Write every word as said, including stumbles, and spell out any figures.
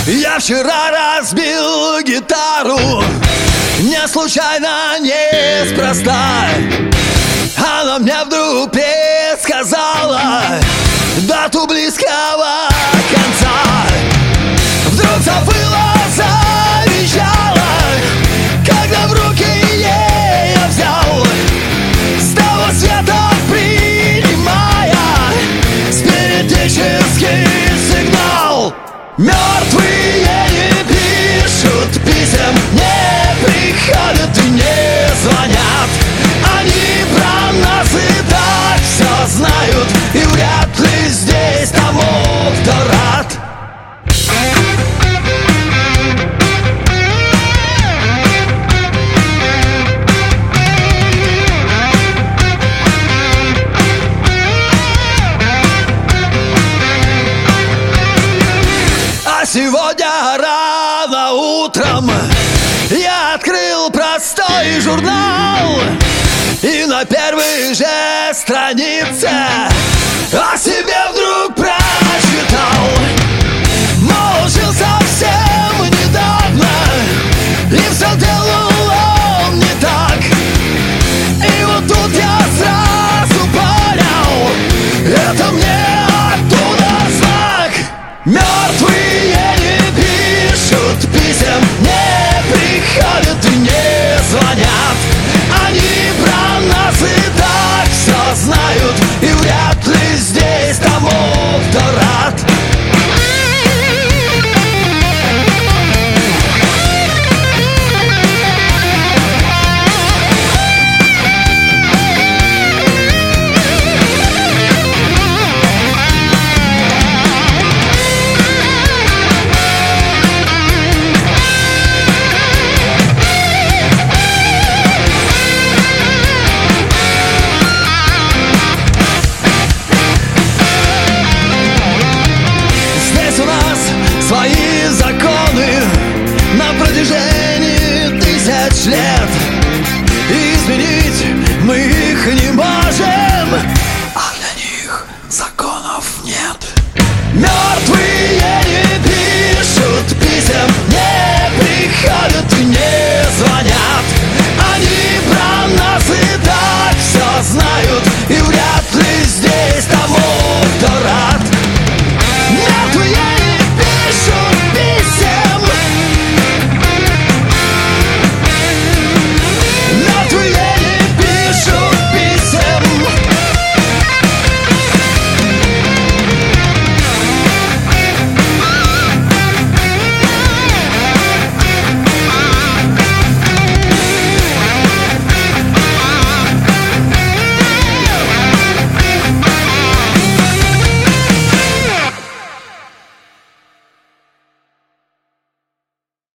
Я вчера разбил гитару, не случайно, неспроста. Она мне вдруг предсказала дату близкого конца. Вдруг забыла, завизжала, когда в руки ей я взял с того света, принимая спиритический сигнал. Мертвые не пишут писем, не приходят и не звонят. Они про нас и так все знают, и вряд ли здесь тому, кто рад. А сегодня рано утром я открыл простой журнал, и на первой же странице о себе вдруг прочитал. Мол, жил совсем недавно, и все делал он не так. И вот тут я сразу понял, это мне оттуда знак. Мертвые не пишут писем, не приходят и не звонят. Они про нас и так все знают, и вряд ли здесь тому, кто рад. Свои законы на протяжении тысяч лет.